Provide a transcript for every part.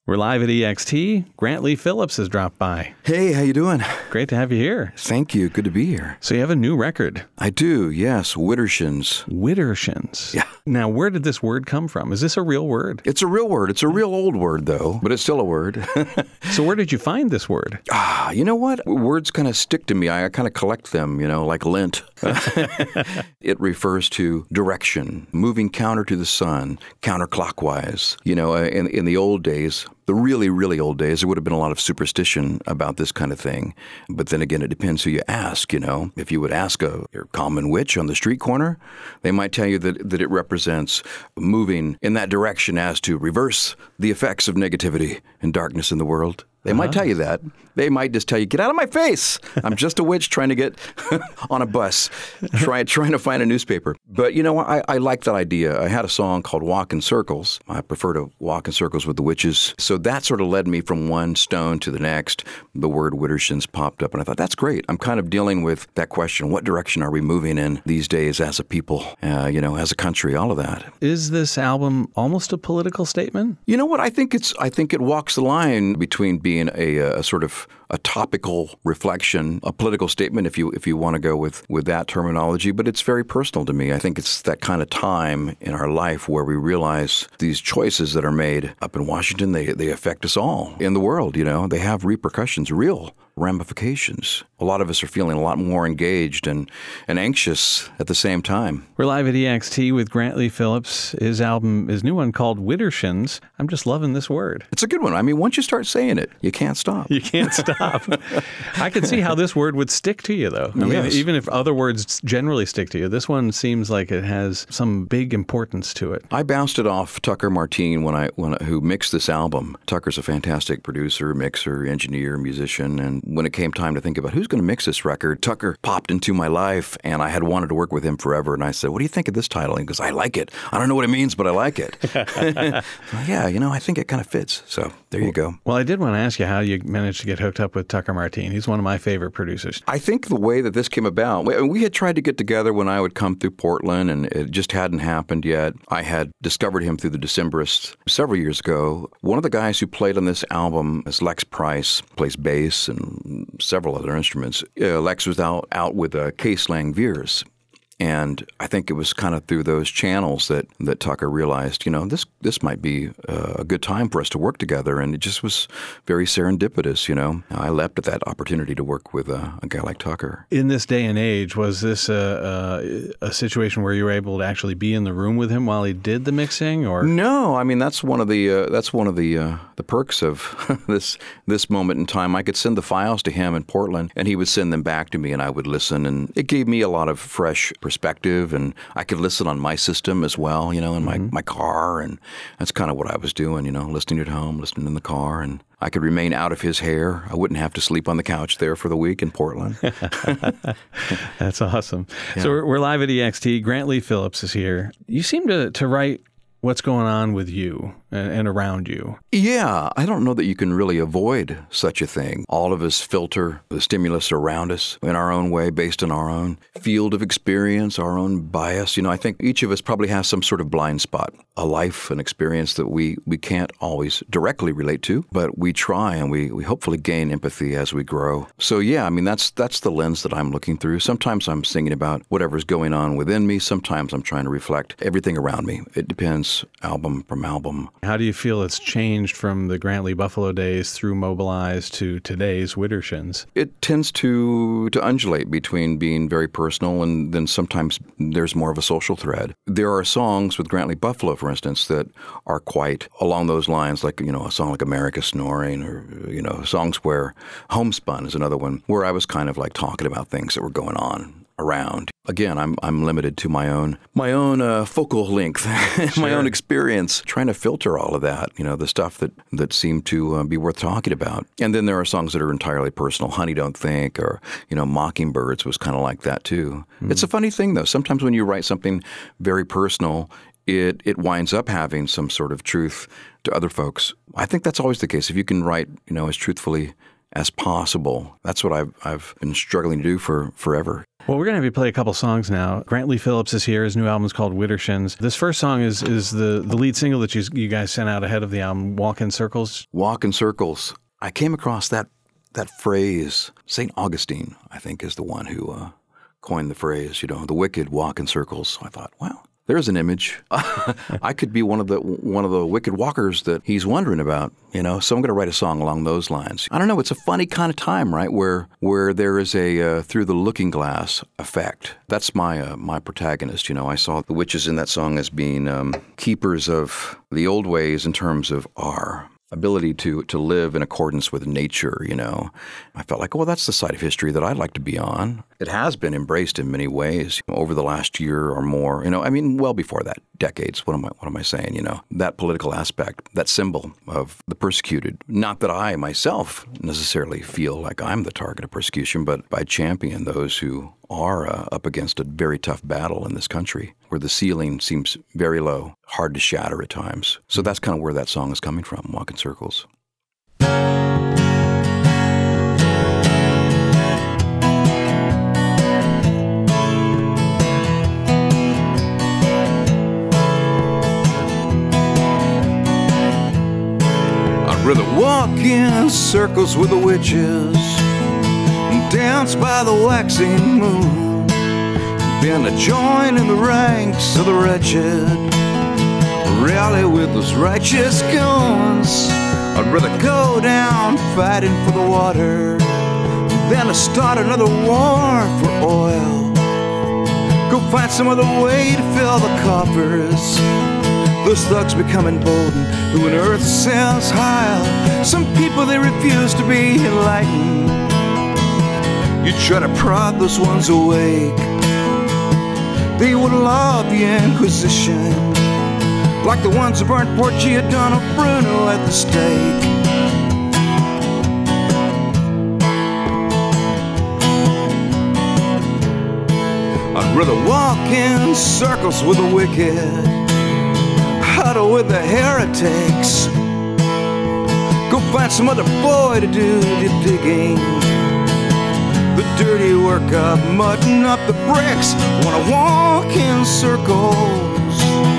We're live at EXT. Grant Lee Phillips has dropped by. Hey, how you doing? Great to have you here. Thank you. Good to be here. So you have a new record. I do, yes. Widdershins. Widdershins. Yeah. Now, where did this word come from? Is this a real word? It's a real word. It's a real old word, though, but it's still a word. So where did you find this word? You know what? Words kind of stick to me. I kind of collect them, like lint. It refers to direction, moving counter to the sun, counterclockwise. In the old days, the really, really old days, there would have been a lot of superstition about this kind of thing. But then again, it depends who you ask, If you would ask your common witch on the street corner, they might tell you that it represents moving in that direction as to reverse the effects of negativity and darkness in the world. They might tell you that. They might just tell you, get out of my face. I'm just a witch trying to get on a bus, trying to find a newspaper. But I like that idea. I had a song called Walk in Circles. I prefer to walk in circles with the witches. So that sort of led me from one stone to the next. The word Widdershins popped up, and I thought, that's great. I'm kind of dealing with that question. What direction are we moving in these days as a people, as a country, all of that. Is this album almost a political statement? You know what? I think it walks the line between being a sort of a topical reflection, a political statement, if you want to go with that terminology, but it's very personal to me. I think it's that kind of time in our life where we realize these choices that are made up in Washington, they affect us all in the world. They have repercussions, real ramifications. A lot of us are feeling a lot more engaged and anxious at the same time. We're live at EXT with Grant Lee Phillips. His new one called Widdershins. I'm just loving this word. It's a good one. I mean, once you start saying it, you can't stop. You can't stop. I can see how this word would stick to you, though. I mean, even if other words generally stick to you, this one seems like it has some big importance to it. I bounced it off Tucker Martine who mixed this album. Tucker's a fantastic producer, mixer, engineer, musician, and when it came time to think about who's going to mix this record, Tucker popped into my life, and I had wanted to work with him forever. And I said, what do you think of this title? And he goes, I like it. I don't know what it means, but I like it. Yeah, I think it kind of fits. So there you go. Well, I did want to ask you how you managed to get hooked up with Tucker Martine. He's one of my favorite producers. I think the way that this came about, we had tried to get together when I would come through Portland, and it just hadn't happened yet. I had discovered him through the Decemberists several years ago. One of the guys who played on this album is Lex Price, plays bass and several other instruments. Lex was out with Case Lang Veers. And I think it was kind of through those channels that Tucker realized, this might be a good time for us to work together. And it just was very serendipitous, I leapt at that opportunity to work with a guy like Tucker. In this day and age, was this a situation where you were able to actually be in the room with him while he did the mixing, or? No, I mean, that's one of the perks of this moment in time. I could send the files to him in Portland, and he would send them back to me, and I would listen. And it gave me a lot of fresh perspective, and I could listen on my system as well, in my car, and that's kind of what I was doing, listening at home, listening in the car, and I could remain out of his hair. I wouldn't have to sleep on the couch there for the week in Portland. That's awesome. Yeah. So we're live at EXT. Grant Lee Phillips is here. You seem to write what's going on with you and around you. Yeah, I don't know that you can really avoid such a thing. All of us filter the stimulus around us in our own way, based on our own field of experience, our own bias. I think each of us probably has some sort of blind spot, a life, an experience that we can't always directly relate to, but we try, and we hopefully gain empathy as we grow. So yeah, I mean, that's the lens that I'm looking through. Sometimes I'm thinking about whatever's going on within me. Sometimes I'm trying to reflect everything around me. It depends album from album. How do you feel it's changed from the Grant Lee Buffalo days through Mobilize to today's Widdershins? It tends to undulate between being very personal, and then sometimes there's more of a social thread. There are songs with Grant Lee Buffalo, for instance, that are quite along those lines, like, a song like America Snoring, or, songs where Homespun is another one, where I was kind of like talking about things that were going on around. Again, I'm limited to my own focal length, my own experience, trying to filter all of that, the stuff that seemed to be worth talking about. And then there are songs that are entirely personal. Honey Don't Think, or, Mockingbirds was kind of like that too. Mm-hmm. It's a funny thing, though. Sometimes when you write something very personal, it winds up having some sort of truth to other folks. I think that's always the case. If you can write, as truthfully as possible. That's what I've been struggling to do for forever. Well, we're going to have you play a couple songs now. Grant Lee Phillips is here. His new album is called Widdershins. This first song is the lead single that you guys sent out ahead of the album, Walk in Circles. Walk in Circles. I came across that phrase. St. Augustine, I think, is the one who coined the phrase, the wicked walk in circles. So I thought, wow, there's an image. I could be one of the wicked walkers that he's wondering about, So I'm going to write a song along those lines. I don't know. It's a funny kind of time, right? Where there is a through the looking glass effect. That's my protagonist. I saw the witches in that song as being keepers of the old ways in terms of our ability to live in accordance with nature, I felt like, well, that's the side of history that I'd like to be on. It has been embraced in many ways over the last year or more, well before that, decades. What am I saying, That political aspect, that symbol of the persecuted. Not that I myself necessarily feel like I'm the target of persecution, but I champion those who are up against a very tough battle in this country where the ceiling seems very low, hard to shatter at times. So that's kind of where that song is coming from, Walk in Circles. I'd rather walk in circles with the witches and dance by the waxing moon than to join in the ranks of the wretched, rally with those righteous guns. I'd rather go down fighting for the water than to start another war for oil. Go find some other way to fill the coffers. Those thugs become emboldened who on earth sends high. Some people, they refuse to be enlightened. You try to prod those ones awake. They would love the Inquisition, like the ones who burnt poor Giordano Bruno at the stake. I'd rather walk in circles with the wicked, huddle with the heretics, go find some other boy to do the digging, the dirty work of mudding up the bricks. Wanna walk in circles,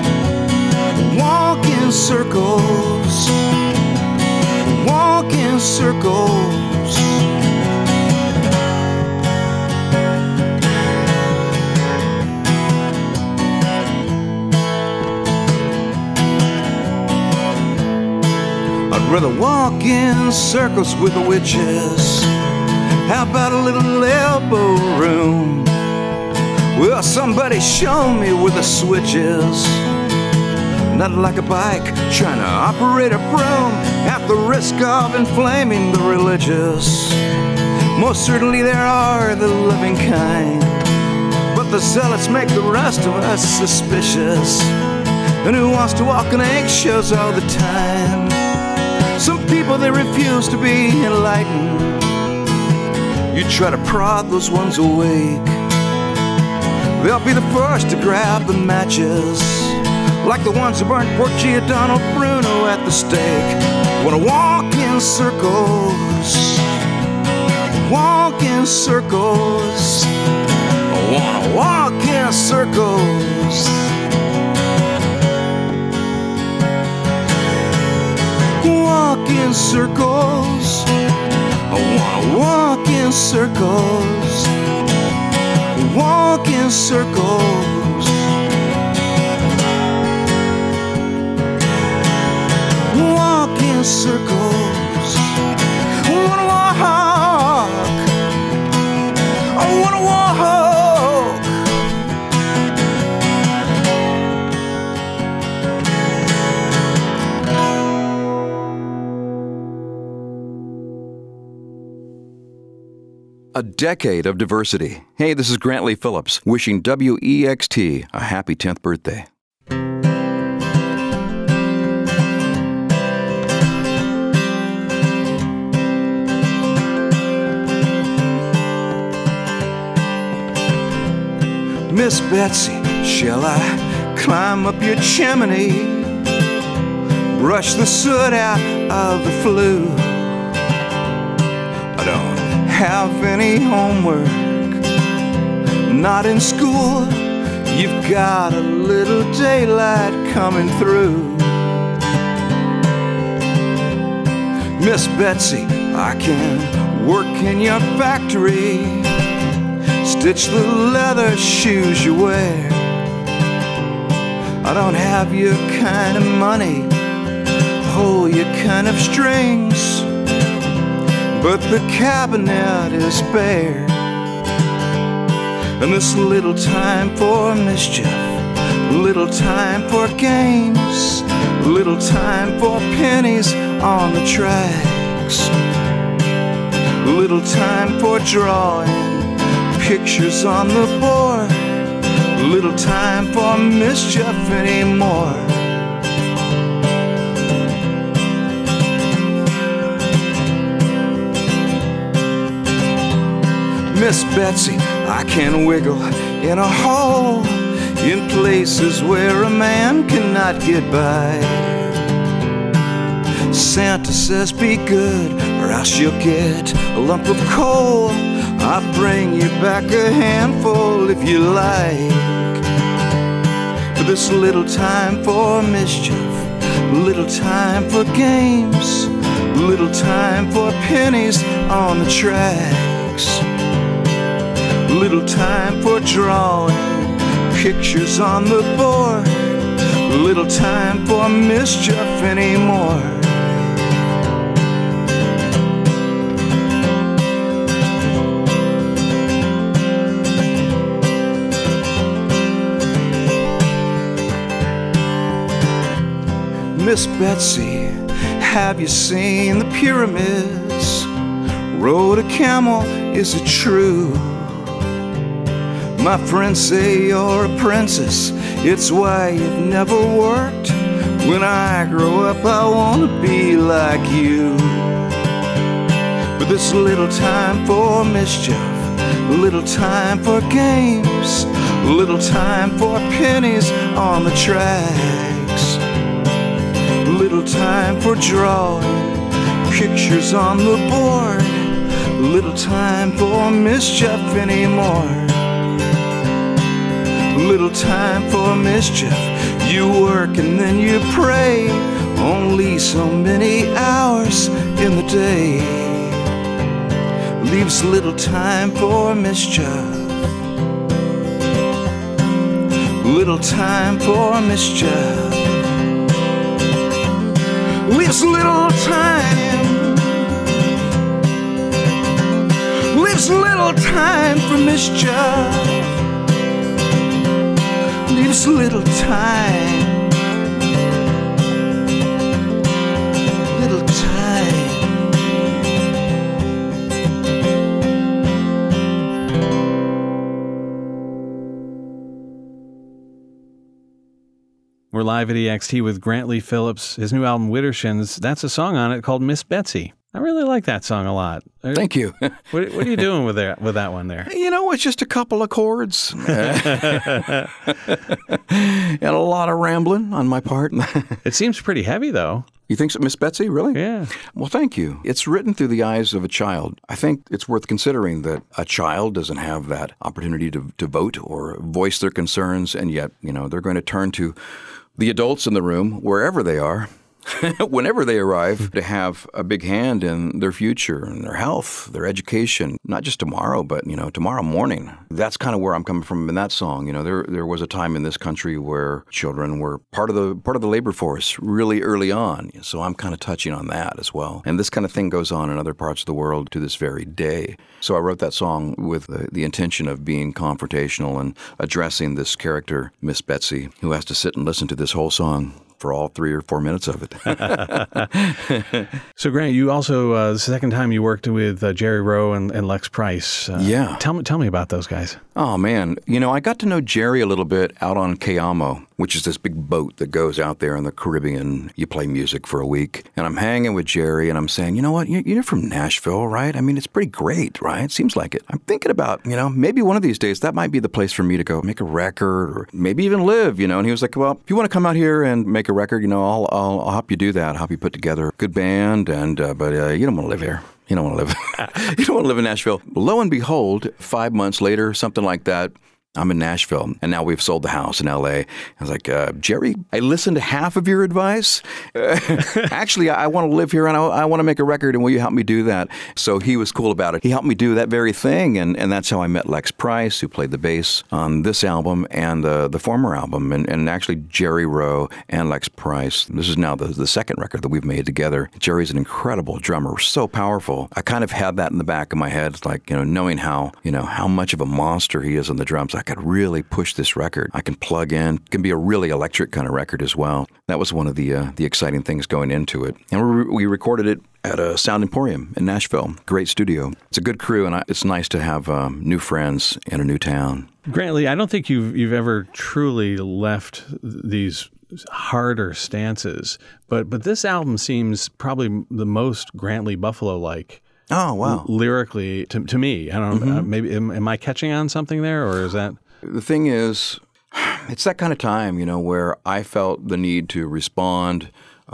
walk in circles, walk in circles. I'd rather walk in circles with the witches. How about a little elbow room? Well, somebody show me where the switch is. Not like a bike trying to operate a broom at the risk of inflaming the religious. Most certainly there are the loving kind, but the zealots make the rest of us suspicious. And who wants to walk on eggshells all the time? Some people, they refuse to be enlightened. You try to prod those ones awake. They'll be the first to grab the matches, like the ones who burnt poor Giordano Bruno at the stake. Wanna walk in circles, walk in circles. I wanna walk in circles. Walk in circles. I wanna walk in circles. Walk in circles. Walk in circles. I wanna walk. I wanna walk. A decade of diversity. Hey, this is Grant Lee Phillips, wishing WEXT a happy 10th birthday. Miss Betsy, shall I climb up your chimney? Brush the soot out of the flue. I don't have any homework. not in school, you've got a little daylight coming through. Miss Betsy, I can work in your factory, stitch the leather shoes you wear. I don't have your kind of money, pull your kind of strings, but the cabinet is bare. And this little time for mischief, little time for games, little time for pennies on the tracks, little time for drawing pictures on the board, little time for mischief anymore. Miss Betsy, I can wiggle in a hole, in places where a man cannot get by. Santa says be good or else you'll get a lump of coal. I'll bring you back a handful if you like. But this little time for mischief, little time for games, little time for pennies on the tracks, little time for drawing pictures on the board, little time for mischief anymore. Miss Betsy, have you seen the pyramids? Rode a camel, is it true? My friends say you're a princess, it's why you've never worked. When I grow up I want to be like you. But this little time for mischief, little time for games, little time for pennies on the tracks, little time for drawing pictures on the board, little time for mischief anymore. Little time for mischief, you work and then you pray, only so many hours in the day leaves little time for mischief, little time for mischief, leaves little time, leaves little time for mischief, leaves little time, little time. We're live at EXT with Grant Lee Phillips. His new album, Widdershins, that's a song on it called Miss Betsy. I really like that song a lot. Thank you. What are you doing with that one there? You know, it's just a couple of chords. And a lot of rambling on my part. It seems pretty heavy, though. You think so, Miss Betsy? Really? Yeah. Well, thank you. It's written through the eyes of a child. I think it's worth considering that a child doesn't have that opportunity to vote or voice their concerns, and yet, you know, they're going to turn to the adults in the room, wherever they are, whenever they arrive, to have a big hand in their future and their health, their education, not just tomorrow, but, you know, tomorrow morning. That's kind of where I'm coming from in that song. You know, there was a time in this country where children were part of the labor force really early on. So I'm kind of touching on that as well. And this kind of thing goes on in other parts of the world to this very day. So I wrote that song with the intention of being confrontational and addressing this character, Miss Betsy, who has to sit and listen to this whole song for all 3 or 4 minutes of it. So, Grant, you also, the second time you worked with Jerry Rowe and Lex Price. Yeah. Tell me about those guys. Oh, man. You know, I got to know Jerry a little bit out on Cayamo, which is this big boat that goes out there in the Caribbean. You play music for a week. And I'm hanging with Jerry, and I'm saying, you know what? You're from Nashville, right? I mean, it's pretty great, right? Seems like it. I'm thinking about, you know, maybe one of these days that might be the place for me to go make a record or maybe even live, you know. And he was like, well, if you want to come out here and make a record, you know, I'll help you do that. I'll help you put together a good band, but you don't want to live here. You don't want to live. You don't want to live in Nashville. Lo and behold, 5 months later, something like that, I'm in Nashville, and now we've sold the house in L.A. I was like, Jerry, I listened to half of your advice. Actually, I want to live here, and I want to make a record, and will you help me do that? So he was cool about it. He helped me do that very thing, and that's how I met Lex Price, who played the bass on this album and the former album, and actually Jerry Rowe and Lex Price. This is now the second record that we've made together. Jerry's an incredible drummer, so powerful. I kind of had that in the back of my head, like, knowing how much of a monster he is on the drums. I could really push this record. I can plug in. It can be a really electric kind of record as well. That was one of the exciting things going into it. And we recorded it at a Sound Emporium in Nashville. Great studio. It's a good crew, and it's nice to have new friends in a new town. Grant Lee, I don't think you've ever truly left these harder stances, but this album seems probably the most Grant Lee Buffalo-like. Oh, wow. Lyrically, to me. I don't know, maybe, am I catching on something there, or is that? The thing is, it's that kind of time, where I felt the need to respond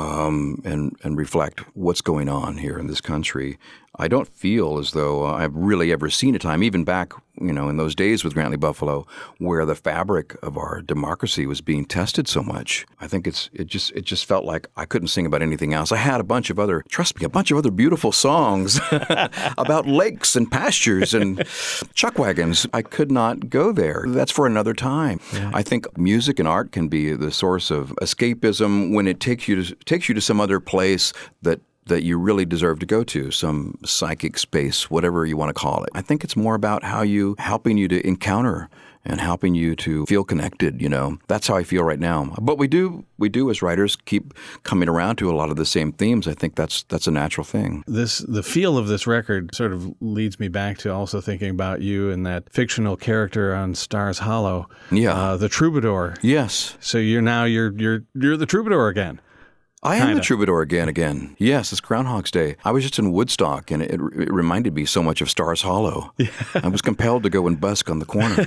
and reflect what's going on here in this country. I don't feel as though I've really ever seen a time, even back, in those days with Grant Lee Buffalo, where the fabric of our democracy was being tested so much. I think it just felt like I couldn't sing about anything else. I had a bunch of other beautiful songs about lakes and pastures and chuck wagons. I could not go there. That's for another time. Yeah. I think music and art can be the source of escapism when it takes you to some other place that you really deserve to go to, some psychic space, whatever you want to call it. I think it's more about helping you to encounter and helping you to feel connected, That's how I feel right now. But we do as writers keep coming around to a lot of the same themes. I think that's a natural thing. The feel of this record sort of leads me back to also thinking about you and that fictional character on Stars Hollow. Yeah. The Troubadour. Yes. So you're the Troubadour again. I am the Troubadour again. Yes, it's Groundhog's Day. I was just in Woodstock, and it reminded me so much of Stars Hollow. Yeah. I was compelled to go and busk on the corner.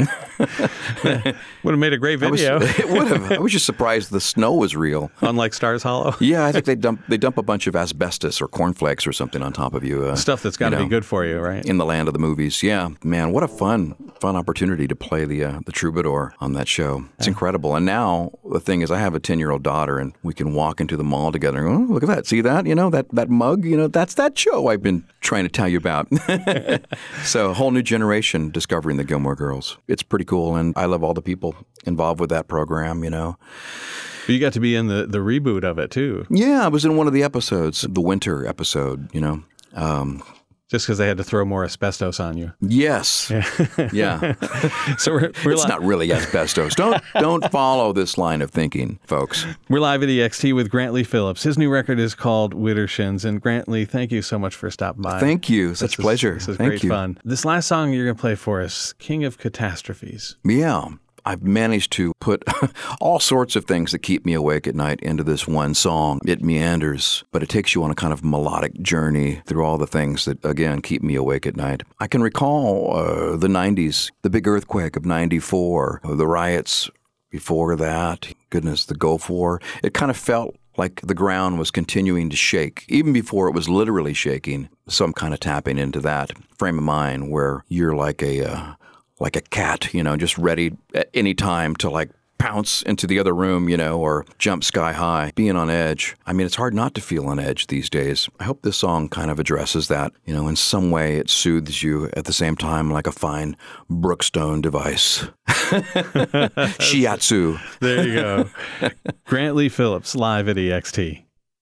Would have made a great video. It would have. I was just surprised the snow was real. Unlike Stars Hollow? Yeah, I think they dump a bunch of asbestos or cornflakes or something on top of you. Stuff that's got to be good for you, right? In the land of the movies. Yeah. Man, what a fun opportunity to play the Troubadour on that show. It's incredible. And now, the thing is, I have a 10-year-old daughter, and we can walk into the mall together and go, oh, look at that. See that? That mug? That's that show I've been trying to tell you about. So a whole new generation discovering the Gilmore Girls. It's pretty cool, and I love all the people involved with that program, You got to be in the reboot of it, too. Yeah, I was in one of the episodes, the winter episode, Just because they had to throw more asbestos on you. Yes. Yeah. So it's not really asbestos. Don't follow this line of thinking, folks. We're live at EXT with Grant Lee Phillips. His new record is called Widdershins. And Grant Lee, thank you so much for stopping by. Thank you. Such a pleasure. This is Thank great you. fun. This last song you're going to play for us, King of Catastrophes. Yeah. I've managed to put all sorts of things that keep me awake at night into this one song. It meanders, but it takes you on a kind of melodic journey through all the things that, again, keep me awake at night. I can recall the 90s, the big earthquake of 94, the riots before that, the Gulf War. It kind of felt like the ground was continuing to shake, even before it was literally shaking. So I'm kind of tapping into that frame of mind where you're like a cat, just ready at any time to pounce into the other room, or jump sky high, being on edge. I mean, it's hard not to feel on edge these days. I hope this song kind of addresses that. In some way it soothes you at the same time like a fine Brookstone device. Shiatsu. There you go. Grant Lee Phillips, live at EXT.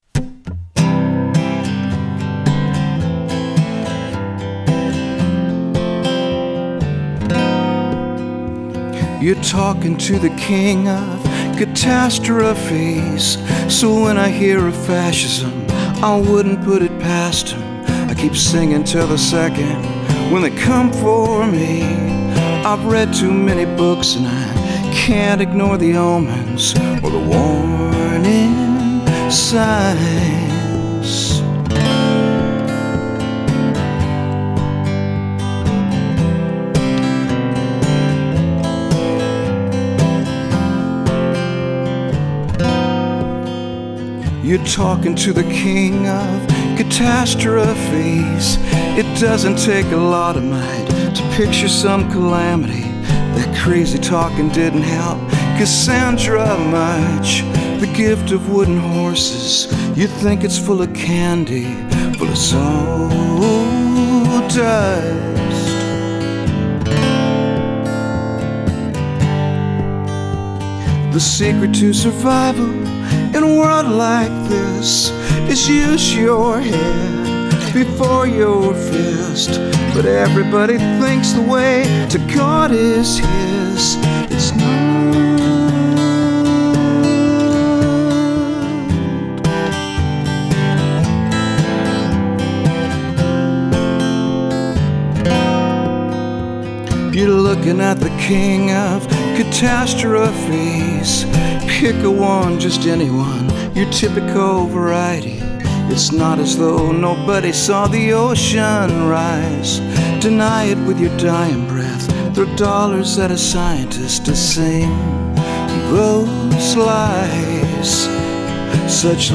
You're talking to the king of catastrophes. So when I hear of fascism, I wouldn't put it past him. I keep singing till the second when they come for me. I've read too many books and I can't ignore the omens or the warning signs. You're talking to the king of catastrophes. It doesn't take a lot of might to picture some calamity. That crazy talking didn't help Cassandra much. The gift of wooden horses, you think it's full of candy, full of sawdust. The secret to survival in a world like this is use your head before your fist. But everybody thinks the way to God is his. It's not. You're looking at the king of catastrophes. Pick a one, just anyone, your typical variety. It's not as though nobody saw the ocean rise. Deny it with your dying breath. Throw dollars at a scientist to sing those lies. Such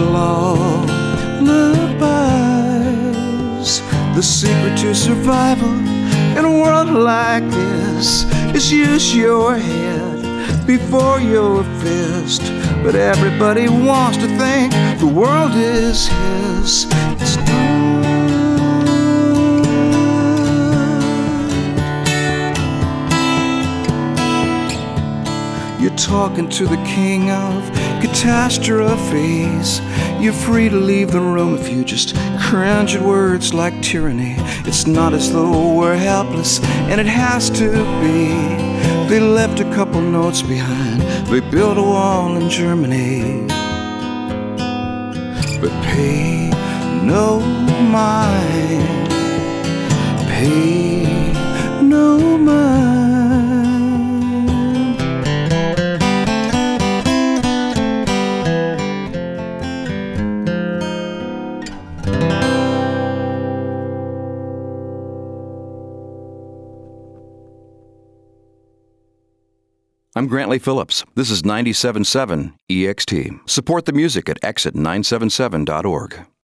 lullabies. The secret to survival in a world like this is use your head before your fist. But everybody wants to think the world is his. It's not. You're talking to the king of catastrophes. You're free to leave the room if you just cringe at words like tyranny. It's not as though we're helpless, and it has to be. They left a couple notes behind. They built a wall in Germany. But pay no mind. Pay no mind. I'm Grantley Phillips. This is 97.7 EXT. Support the music at exit977.org.